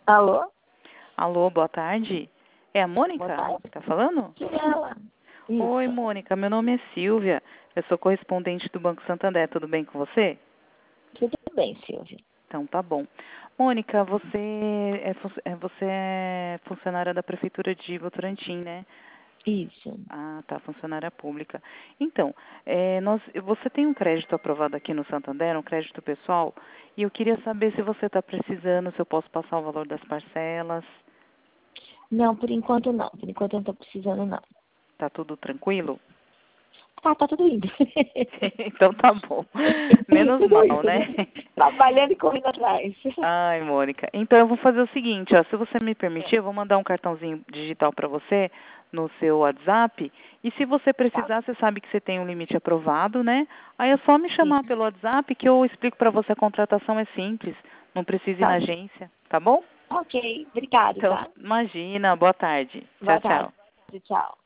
Alô? Alô, boa tarde. É a Mônica Boa tarde. que está falando? Quem é ela? Isso. Oi, Mônica. Meu nome é Silvia. Eu sou correspondente do Banco Santander. Tudo bem com você? Tudo bem, Silvia. Então, tá bom. Mônica, você é funcionária da Prefeitura de Votorantim, né? Isso. Ah, tá, funcionária pública. Então, você tem um crédito aprovado aqui no Santander, um crédito pessoal, e eu queria saber se você está precisando, se eu posso passar o valor das parcelas. Não, por enquanto não. Por enquanto eu não tô precisando, não. Tá tudo tranquilo? Tá tudo indo. Então tá bom. Menos Tudo mal, indo. né? Trabalhando e correndo atrás. Ai, Mônica. Então eu vou fazer o seguinte, ó, se você me permitir, eu vou mandar um cartãozinho digital para você no seu WhatsApp. E se você precisar, você sabe que você tem um limite aprovado, né? Aí é só me chamar Isso. pelo WhatsApp que eu explico para você. A contratação é simples, não precisa ir na Tá. agência, tá bom? Ok. Obrigado, Então, tá? imagina. Boa tarde. Tchau, Boa tchau. tarde. Tchau.